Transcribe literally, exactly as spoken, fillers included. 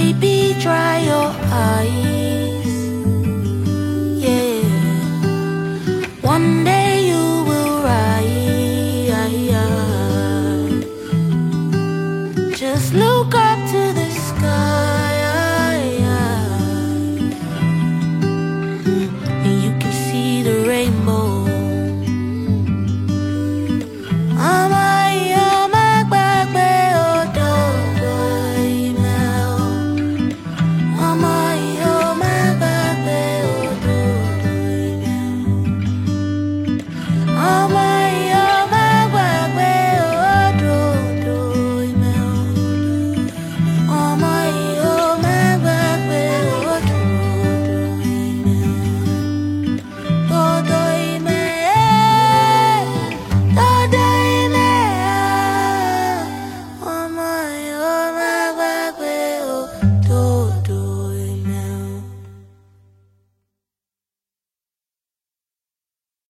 Baby, dry your eyes. Yeah. One day you will rise. Just look up to the sky, and you can see the rainbow. I'm